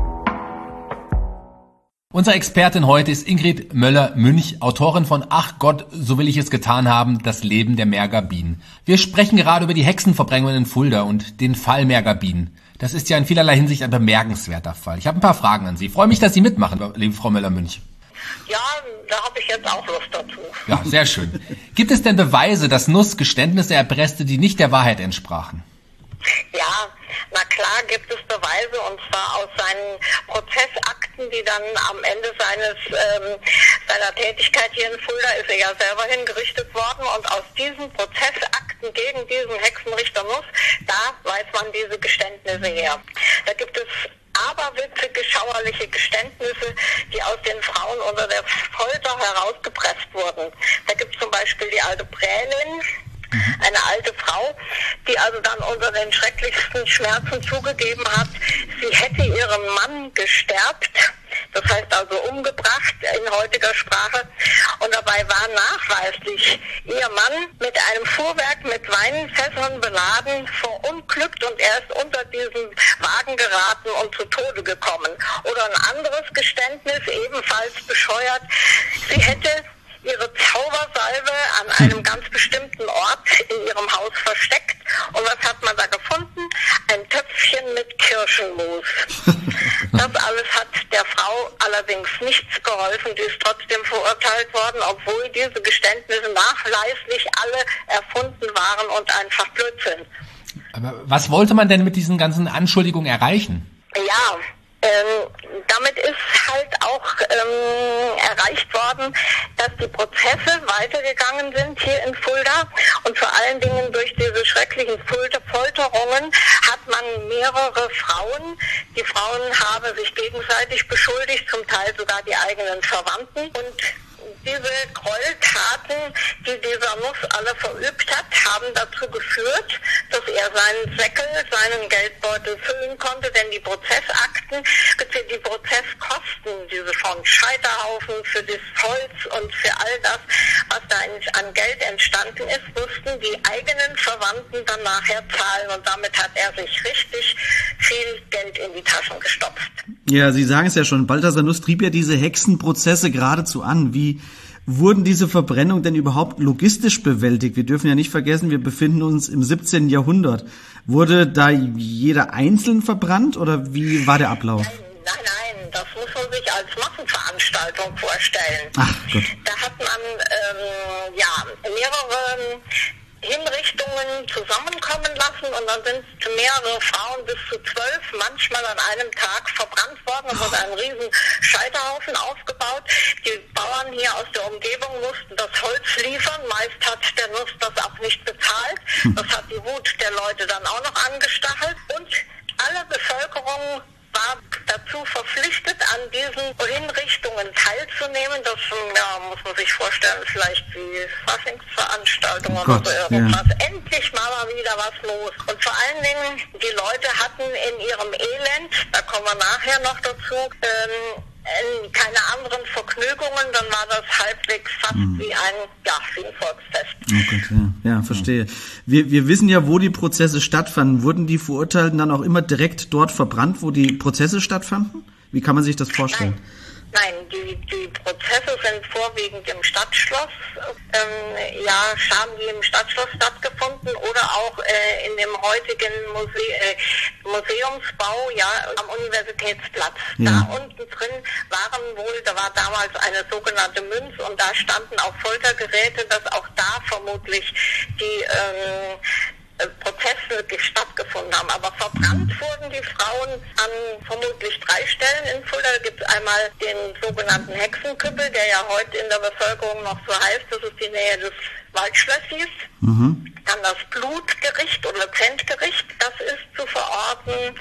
Unsere Expertin heute ist Ingrid Möller-Münch, Autorin von Ach Gott, so will ich es getan haben, das Leben der Mergabin. Wir sprechen gerade über die Hexenverbrennungen in Fulda und den Fall Mergabin. Das ist ja in vielerlei Hinsicht ein bemerkenswerter Fall. Ich habe ein paar Fragen an Sie. Ich freue mich, dass Sie mitmachen, liebe Frau Möller-Münch. Ja, da habe ich jetzt auch Lust dazu. Ja, sehr schön. Gibt es denn Beweise, dass Nuss Geständnisse erpresste, die nicht der Wahrheit entsprachen? Ja, na klar gibt es Beweise, und zwar aus seinen Prozessakten, die dann am Ende seiner Tätigkeit hier in Fulda ist er ja selber hingerichtet worden, und aus diesen Prozessakten gegen diesen Hexenrichter Nuss, da weiß man diese Geständnisse her. Da gibt es aberwitzige, schauerliche Geständnisse, die aus den Frauen unter der Folter herausgepresst wurden. Da gibt es zum Beispiel die alte Prälin, eine alte Frau, die also dann unter den schrecklichsten Schmerzen zugegeben hat, sie hätte ihren Mann gesterbt, das heißt also umgebracht in heutiger Sprache, und dabei war nachweislich ihr Mann mit einem Fuhrwerk mit Weinfässern beladen verunglückt und er ist unter diesen Wagen geraten und zu Tode gekommen. Oder ein anderes Geständnis, ebenfalls bescheuert, sie hätte ihre Zaubersalbe an einem ganz bestimmten Ort in ihrem Haus versteckt. Und was hat man da gefunden? Ein Töpfchen mit Kirschenmus. Das alles hat der Frau allerdings nichts geholfen. Die ist trotzdem verurteilt worden, obwohl diese Geständnisse nachweislich alle erfunden waren und einfach Blödsinn. Aber was wollte man denn mit diesen ganzen Anschuldigungen erreichen? Ja, damit ist halt auch erreicht worden, dass die Prozesse weitergegangen sind hier in Fulda, und vor allen Dingen durch diese schrecklichen Folterungen hat man mehrere Frauen, die Frauen haben sich gegenseitig beschuldigt, zum Teil sogar die eigenen Verwandten, und diese Gräueltaten, die dieser Nuss alle verübt hat, haben dazu geführt, dass er seinen Säckel, seinen Geldbeutel füllen konnte, denn die Prozessakten, die Prozesskosten, diese von Scheiterhaufen für das Holz und für all das, was da an Geld entstanden ist, mussten die eigenen Verwandten dann nachher zahlen, und damit hat er sich richtig viel Geld in die Taschen gestopft. Ja, Sie sagen es ja schon, Balthasar Nuss trieb ja diese Hexenprozesse geradezu an. Wie wurden diese Verbrennungen denn überhaupt logistisch bewältigt? Wir dürfen ja nicht vergessen, wir befinden uns im 17. Jahrhundert. Wurde da jeder einzeln verbrannt oder wie war der Ablauf? Nein, das muss man sich als Massenveranstaltung vorstellen. Ach Gott. Da hat man mehrere Hinrichtungen zusammenkommen lassen und dann sind mehrere Frauen bis zu 12 manchmal an einem Tag verbrannt worden. Da wurde ein riesen Scheiterhaufen aufgebaut. Die Bauern hier aus der Umgebung mussten das Holz liefern. Meist hat der Nuss das auch nicht bezahlt. Das hat die Wut der Leute dann auch noch angestachelt. Und alle Bevölkerung war dazu verpflichtet, an diesen Hinrichtungen teilzunehmen. Das muss man sich vorstellen, vielleicht wie Faschingsveranstaltungen oder so irgendwas. Ja. Endlich mal wieder was los. Und vor allen Dingen, die Leute hatten in ihrem Elend, da kommen wir nachher noch dazu, keine anderen Vergnügungen, dann war das halbwegs fast wie ein Volksfest. Oh Gott, ja, verstehe. Wir wissen ja, wo die Prozesse stattfanden. Wurden die Verurteilten dann auch immer direkt dort verbrannt, wo die Prozesse stattfanden? Wie kann man sich das vorstellen? Nein, die Prozesse sind vorwiegend im Stadtschloss, haben die im Stadtschloss stattgefunden oder auch in dem heutigen Museumsbau, am Universitätsplatz. Ja. Da unten drin da war damals eine sogenannte Münz und da standen auch Foltergeräte, dass auch da vermutlich die Prozesse stattgefunden haben. Aber verbrannt wurden die Frauen an vermutlich 3 Stellen in Fulda. Da gibt es einmal den sogenannten Hexenküppel, der ja heute in der Bevölkerung noch so heißt. Das ist die Nähe des Waldschlössis. Dann das Blutgericht oder Zentgericht. Das ist zu verorten,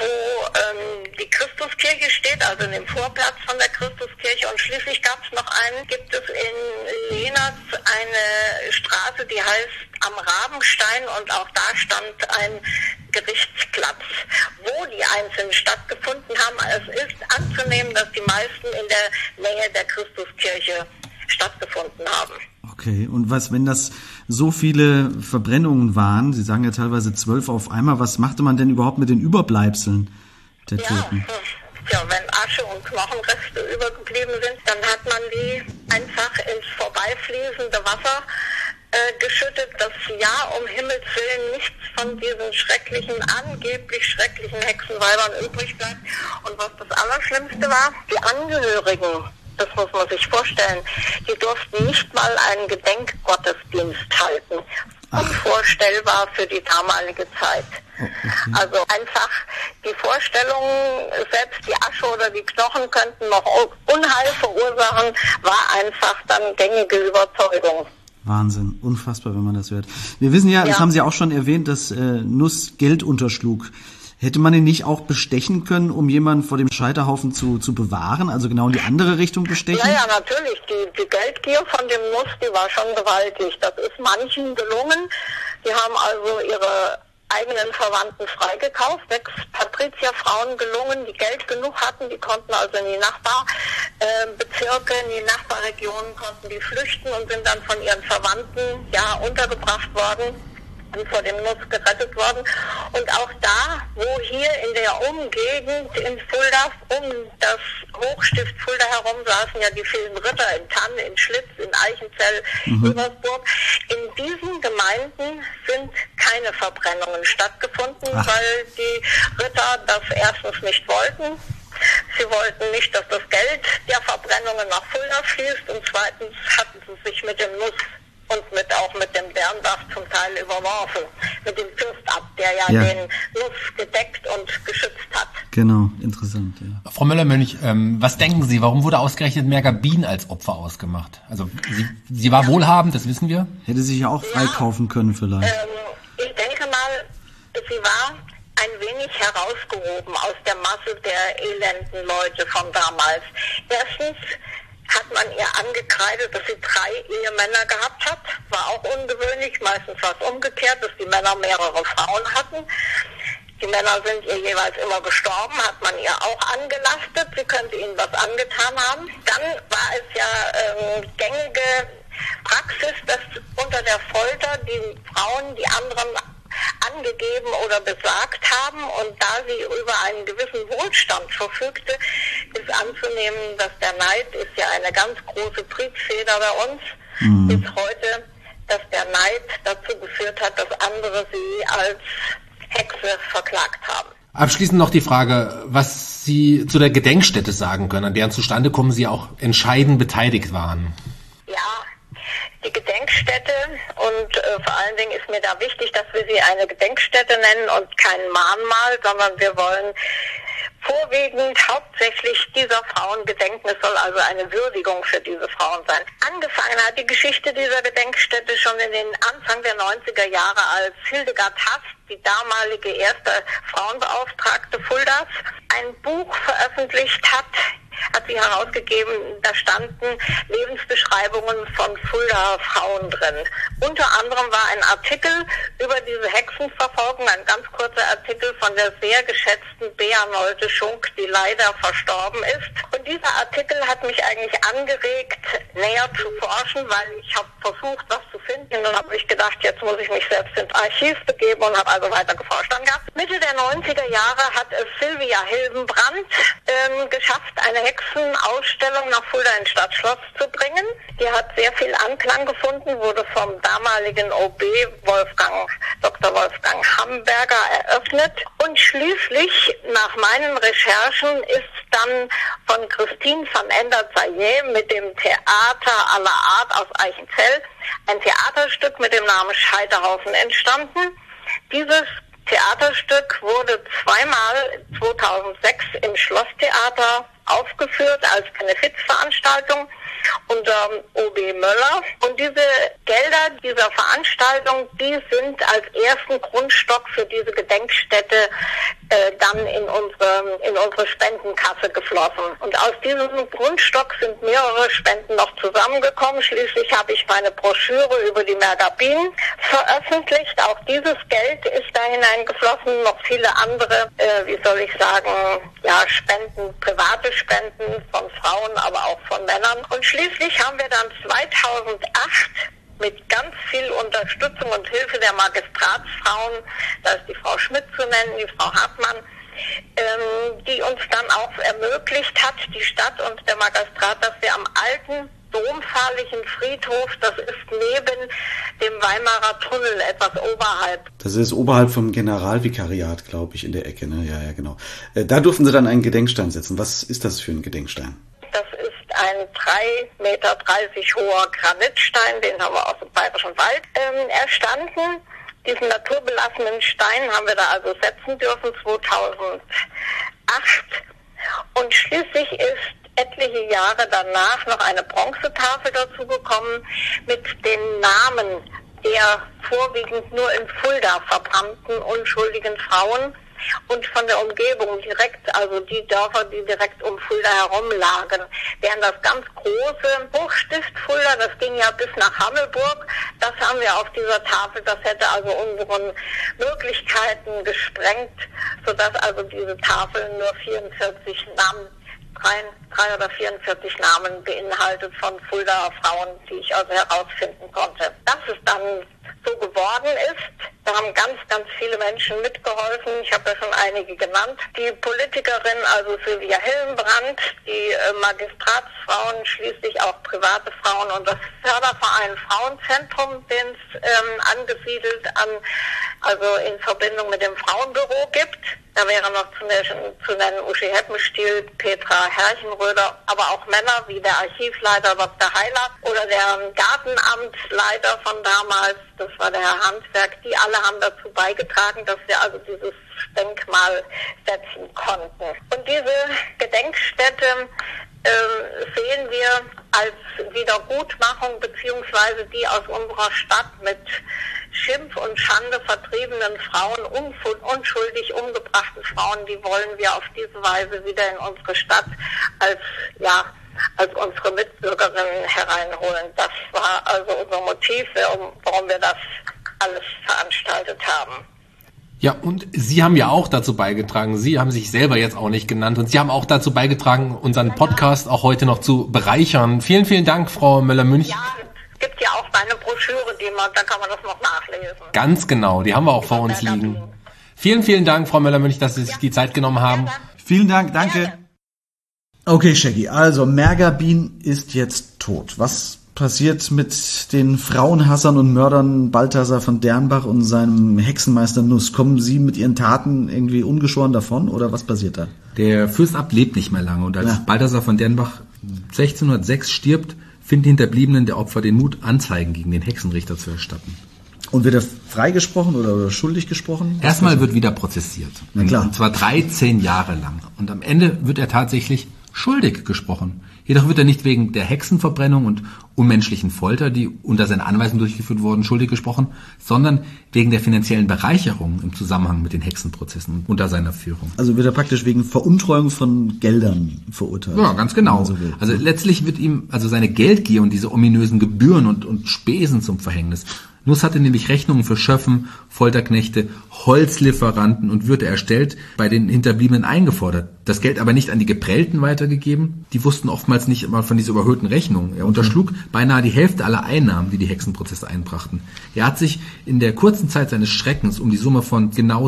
wo die Christuskirche steht, also in dem Vorplatz von der Christuskirche. Und schließlich gibt es in Lenaz eine Straße, die heißt Am Rabenstein und auch da stand ein Gerichtsplatz, wo die einzelnen stattgefunden haben. Es ist anzunehmen, dass die meisten in der Nähe der Christuskirche stattgefunden haben. Okay, und wenn das so viele Verbrennungen waren, Sie sagen ja teilweise 12 auf einmal, was machte man denn überhaupt mit den Überbleibseln der Toten? Ja, wenn Asche und Knochenreste übergeblieben sind, dann hat man die einfach ins vorbeifließende Wasser geschüttet, dass um Himmels Willen nichts von diesen angeblich schrecklichen Hexenweibern übrig bleibt. Und was das Allerschlimmste war, die Angehörigen, das muss man sich vorstellen, die durften nicht mal einen Gedenkgottesdienst halten. Unvorstellbar für die damalige Zeit. Also einfach die Vorstellung, selbst die Asche oder die Knochen könnten noch Unheil verursachen, war einfach dann gängige Überzeugung. Wahnsinn, unfassbar, wenn man das hört. Wir wissen ja, das haben Sie auch schon erwähnt, dass Nuss Geld unterschlug. Hätte man ihn nicht auch bestechen können, um jemanden vor dem Scheiterhaufen zu bewahren, also genau in die andere Richtung bestechen? Ja, natürlich. Die Geldgier von dem Nuss, die war schon gewaltig. Das ist manchen gelungen. Die haben also ihre eigenen Verwandten freigekauft, 6 Patrizierfrauen gelungen, die Geld genug hatten, die konnten also in die Nachbarbezirke, in die Nachbarregionen konnten die flüchten und sind dann von ihren Verwandten untergebracht worden und vor dem Nuss gerettet worden. Und auch da, wo hier in der Umgegend in Fulda, um das Hochstift Fulda herum, saßen ja die vielen Ritter in Tann, in Schlitz, in Eichenzell, Übersburg. In diesen Gemeinden sind keine Verbrennungen stattgefunden, weil die Ritter das erstens nicht wollten. Sie wollten nicht, dass das Geld der Verbrennungen nach Fulda fließt und zweitens hatten sie sich mit dem Nuss und auch mit dem Bernbach zum Teil überworfen, mit dem Fürstabt, der den Nuss gedeckt und geschützt hat. Genau, interessant. Ja. Frau Müller-Mönch, was denken Sie, warum wurde ausgerechnet Mergabin als Opfer ausgemacht? Also sie war wohlhabend, das wissen wir. Hätte sich ja auch freikaufen können vielleicht. Ich denke mal, sie war ein wenig herausgehoben aus der Masse der elenden Leute von damals. Erstens hat man ihr angekreidet, dass sie 3 Ehemänner gehabt hat. War auch ungewöhnlich, meistens war es umgekehrt, dass die Männer mehrere Frauen hatten. Die Männer sind ihr jeweils immer gestorben, hat man ihr auch angelastet, sie könnte ihnen was angetan haben. Dann war es ja gängige Praxis, dass unter der Folter die Frauen die anderen angegeben oder besagt haben. Und da sie über einen gewissen Wohlstand verfügte, ist anzunehmen, dass der Neid ist ja eine ganz große Triebfeder bei uns bis heute, dass der Neid dazu geführt hat, dass andere sie als Hexe verklagt haben. Abschließend noch die Frage, was Sie zu der Gedenkstätte sagen können, an deren Zustandekommen Sie auch entscheidend beteiligt waren. Ja, die Gedenkstätte und vor allen Dingen ist mir da wichtig, dass wir sie eine Gedenkstätte nennen und kein Mahnmal, sondern wir wollen vorwiegend hauptsächlich dieser Frauen gedenken. Es soll also eine Würdigung für diese Frauen sein. Angefangen hat die Geschichte dieser Gedenkstätte schon in den Anfang der 90er Jahre, als Hildegard Haß, die damalige erste Frauenbeauftragte Fuldas, ein Buch veröffentlicht hat sie herausgegeben, da standen Lebensbeschreibungen von Fulda-Frauen drin. Unter anderem war ein Artikel über diese Hexenverfolgung, ein ganz kurzer Artikel von der sehr geschätzten Bea Nolte-Schunk, die leider verstorben ist. Und dieser Artikel hat mich eigentlich angeregt, näher zu forschen, weil ich habe versucht, was zu finden. Und dann habe ich gedacht, jetzt muss ich mich selbst ins Archiv begeben und habe also weiter geforscht. Dann gab es Mitte der 90er Jahre, hat es Sylvia Hildenbrand geschafft, eine Hexenausstellung nach Fulda ins Stadtschloss zu bringen. Die hat sehr viel Anklang gefunden, wurde vom damaligen OB Dr. Wolfgang Hamberger eröffnet. Und schließlich, nach meinen Recherchen, ist dann von Christine van Ender-Zayer mit dem Theater aller Art aus Eichenzell ein Theaterstück mit dem Namen Scheiterhaufen entstanden. Dieses Theaterstück wurde zweimal 2006 im Schlosstheater aufgeführt als Benefizveranstaltung unter OB Möller. Und diese Gelder dieser Veranstaltung, die sind als ersten Grundstock für diese Gedenkstätte dann in unsere Spendenkasse geflossen. Und aus diesem Grundstock sind mehrere Spenden noch zusammengekommen. Schließlich habe ich meine Broschüre über die Mergabinen veröffentlicht. Auch dieses Geld ist da hineingeflossen. Noch viele andere, Spenden, private Spenden von Frauen, aber auch von Männern. Und schließlich haben wir dann 2008 mit ganz viel Unterstützung und Hilfe der Magistratsfrauen, da ist die Frau Schmidt zu nennen, die Frau Hartmann, die uns dann auch ermöglicht hat, die Stadt und der Magistrat, dass wir am alten dompfarrlichen Friedhof, das ist neben dem Weimarer Tunnel, etwas oberhalb. Das ist oberhalb vom Generalvikariat, glaube ich, in der Ecke, ne? Ja, genau. Da durften Sie dann einen Gedenkstein setzen. Was ist das für ein Gedenkstein? Das ist ein 3,30 Meter hoher Granitstein, den haben wir aus dem Bayerischen Wald erstanden. Diesen naturbelassenen Stein haben wir da also setzen dürfen 2008. Und schließlich ist etliche Jahre danach noch eine Bronzetafel dazu gekommen mit den Namen der vorwiegend nur in Fulda verbrannten unschuldigen Frauen und von der Umgebung direkt, also die Dörfer, die direkt um Fulda herum lagen. Während das ganz große Hochstift Fulda, das ging ja bis nach Hammelburg, das haben wir auf dieser Tafel, das hätte also unseren Möglichkeiten gesprengt, sodass also diese Tafel nur 44 Namen, 3 oder 44 Namen beinhaltet von Fuldaer Frauen, die ich also herausfinden konnte. Dass es dann so geworden ist, da haben ganz, ganz viele Menschen mitgeholfen. Ich habe ja schon einige genannt. Die Politikerin, also Sylvia Hildenbrand, die Magistratsfrauen, schließlich auch private Frauen und das Förderverein Frauenzentrum, den es angesiedelt also in Verbindung mit dem Frauenbüro gibt. Da wäre noch zu nennen Uschi Heppenstiel, Petra Herrchenröder, aber auch Männer wie der Archivleiter Dr. Heiler oder der Gartenamtsleiter von damals, das war der Herr Handwerk, die alle haben dazu beigetragen, dass wir also dieses Denkmal setzen konnten. Und diese Gedenkstätte sehen wir als Wiedergutmachung beziehungsweise die aus unserer Stadt mit Schimpf und Schande vertriebenen Frauen, unschuldig umgebrachten Frauen, die wollen wir auf diese Weise wieder in unsere Stadt als unsere Mitbürgerinnen hereinholen. Das war also unser Motiv, warum wir das alles veranstaltet haben. Ja, und Sie haben ja auch dazu beigetragen, Sie haben sich selber jetzt auch nicht genannt und Sie haben auch dazu beigetragen, unseren Podcast auch heute noch zu bereichern. Vielen, vielen Dank, Frau Möller-Münch. Ja, es gibt ja auch meine Broschüre dann kann man das noch nachlesen. Ganz genau, die haben wir auch vor uns liegen. Vielen, vielen Dank, Frau Müller-Münch, dass Sie sich die Zeit genommen haben. Vielen Dank, danke. Okay, Shaggy, also Mergabin ist jetzt tot. Was passiert mit den Frauenhassern und Mördern Balthasar von Dernbach und seinem Hexenmeister Nuss? Kommen sie mit ihren Taten irgendwie ungeschoren davon oder was passiert da? Der Fürstabt lebt nicht mehr lange und als Balthasar von Dernbach 1606 stirbt, finden die Hinterbliebenen der Opfer den Mut, Anzeigen gegen den Hexenrichter zu erstatten. Und wird er freigesprochen oder schuldig gesprochen? Erstmal wird wieder prozessiert. Na klar. Und zwar 13 Jahre lang. Und am Ende wird er tatsächlich schuldig gesprochen. Jedoch wird er nicht wegen der Hexenverbrennung und unmenschlichen Folter, die unter seiner Anweisung durchgeführt wurden, schuldig gesprochen, sondern wegen der finanziellen Bereicherung im Zusammenhang mit den Hexenprozessen unter seiner Führung. Also wird er praktisch wegen Veruntreuung von Geldern verurteilt. Ja, ganz genau. Also letztlich wird ihm also seine Geldgier und diese ominösen Gebühren und Spesen zum Verhängnis. Nuss hatte nämlich Rechnungen für Schöffen, Folterknechte, Holzlieferanten und Wirte erstellt, bei den Hinterbliebenen eingefordert. Das Geld aber nicht an die Geprellten weitergegeben. Die wussten oftmals nicht mal von dieser überhöhten Rechnung. Er unterschlug beinahe die Hälfte aller Einnahmen, die die Hexenprozesse einbrachten. Er hat sich in der kurzen Zeit seines Schreckens um die Summe von genau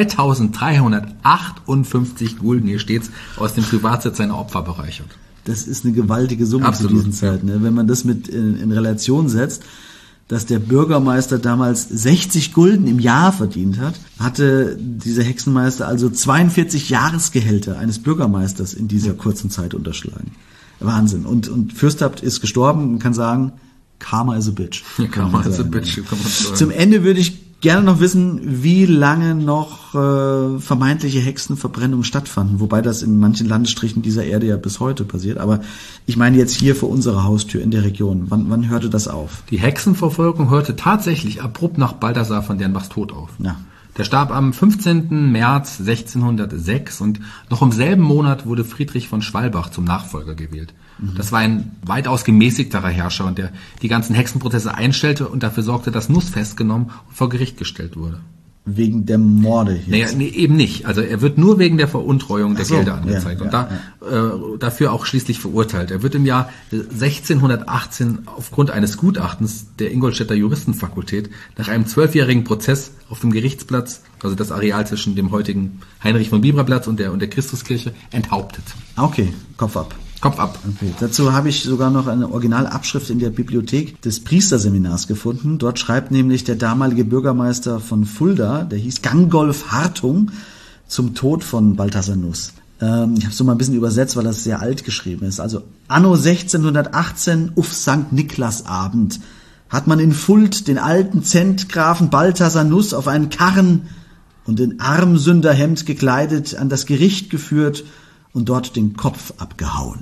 2358 Gulden, hier steht's, aus dem Privatsitz seiner Opfer bereichert. Das ist eine gewaltige Summe zu diesen Zeiten. Ne? Wenn man das mit in Relation setzt, dass der Bürgermeister damals 60 Gulden im Jahr verdient hat, hatte dieser Hexenmeister also 42 Jahresgehälter eines Bürgermeisters in dieser kurzen Zeit unterschlagen. Wahnsinn. Und Fürstabt ist gestorben und kann sagen, Karma is a bitch. Karma is a bitch. Kann man sagen. Zum Ende würde ich gerne noch wissen, wie lange noch vermeintliche Hexenverbrennungen stattfanden, wobei das in manchen Landesstrichen dieser Erde ja bis heute passiert. Aber ich meine jetzt hier vor unserer Haustür in der Region. Wann hörte das auf? Die Hexenverfolgung hörte tatsächlich abrupt nach Balthasar von Dernbachs Tod auf. Ja. Der starb am 15. März 1606 und noch im selben Monat wurde Friedrich von Schwalbach zum Nachfolger gewählt. Das war ein weitaus gemäßigterer Herrscher und der die ganzen Hexenprozesse einstellte und dafür sorgte, dass Nuss festgenommen und vor Gericht gestellt wurde. Wegen der Morde jetzt? Nee, eben nicht. Also er wird nur wegen der Veruntreuung der Gelder angezeigt und dafür auch schließlich verurteilt. Er wird im Jahr 1618 aufgrund eines Gutachtens der Ingolstädter Juristenfakultät nach einem 12-jährigen Prozess auf dem Gerichtsplatz, also das Areal zwischen dem heutigen Heinrich-von-Bibra-Platz und der Christuskirche, enthauptet. Okay, Kopf ab. Kopf ab. Okay. Dazu habe ich sogar noch eine Originalabschrift in der Bibliothek des Priesterseminars gefunden. Dort schreibt nämlich der damalige Bürgermeister von Fulda, der hieß Gangolf Hartung, zum Tod von Balthasar Nuss. Ich habe es so mal ein bisschen übersetzt, weil das sehr alt geschrieben ist. Also anno 1618 auf St. Niklasabend hat man in Fuld den alten Zentgrafen Balthasar Nuss auf einen Karren und in Armsünderhemd gekleidet an das Gericht geführt und dort den Kopf abgehauen.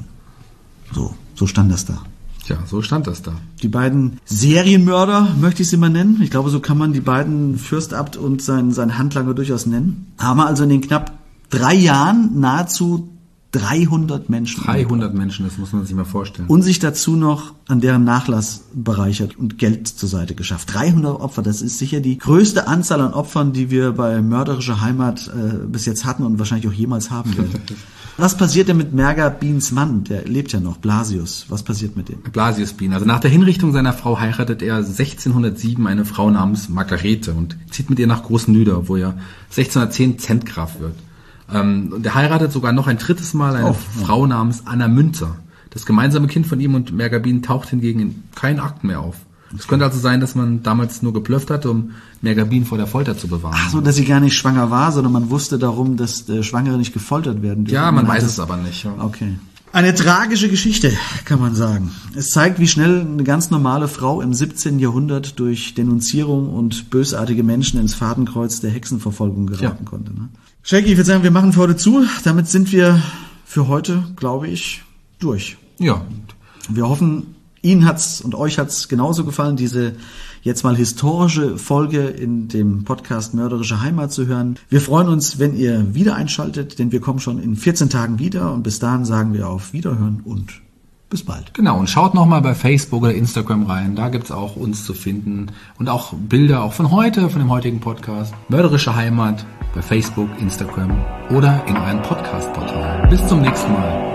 So stand das da. Tja, so stand das da. Die beiden Serienmörder, möchte ich sie mal nennen, ich glaube, so kann man die beiden, Fürstabt und sein Handlanger, durchaus nennen, haben also in den knapp 3 Jahren nahezu 300 Menschen. 300 Menschen, das muss man sich mal vorstellen. Und sich dazu noch an deren Nachlass bereichert und Geld zur Seite geschafft. 300 Opfer, das ist sicher die größte Anzahl an Opfern, die wir bei Mörderischer Heimat bis jetzt hatten und wahrscheinlich auch jemals haben werden. Was passiert denn mit Mergabins Mann? Der lebt ja noch, Blasius. Was passiert mit dem? Blasius Bien. Also nach der Hinrichtung seiner Frau heiratet er 1607 eine Frau namens Margarete und zieht mit ihr nach Großnüder, wo er 1610 Zentgraf wird. Und er heiratet sogar noch ein drittes Mal eine Frau namens Anna Münzer. Das gemeinsame Kind von ihm und Mergabin taucht hingegen in keinen Akten mehr auf. Es könnte also sein, dass man damals nur geblufft hatte, um Mergabin vor der Folter zu bewahren. Ach so, dass sie gar nicht schwanger war, sondern man wusste darum, dass Schwangere nicht gefoltert werden dürfen. Ja, man weiß es aber nicht. Ja. Okay. Eine tragische Geschichte, kann man sagen. Es zeigt, wie schnell eine ganz normale Frau im 17. Jahrhundert durch Denunzierung und bösartige Menschen ins Fadenkreuz der Hexenverfolgung geraten konnte. Ne? Shaggy, ich würde sagen, wir machen für heute zu. Damit sind wir für heute, glaube ich, durch. Ja. Wir hoffen, Ihnen hat's und euch hat's genauso gefallen, diese jetzt mal historische Folge in dem Podcast Mörderische Heimat zu hören. Wir freuen uns, wenn ihr wieder einschaltet, denn wir kommen schon in 14 Tagen wieder und bis dahin sagen wir auf Wiederhören und bis bald. Genau, und schaut nochmal bei Facebook oder Instagram rein, da gibt's auch uns zu finden und auch Bilder auch von heute, von dem heutigen Podcast. Mörderische Heimat bei Facebook, Instagram oder in euren Podcast-Portalen. Bis zum nächsten Mal.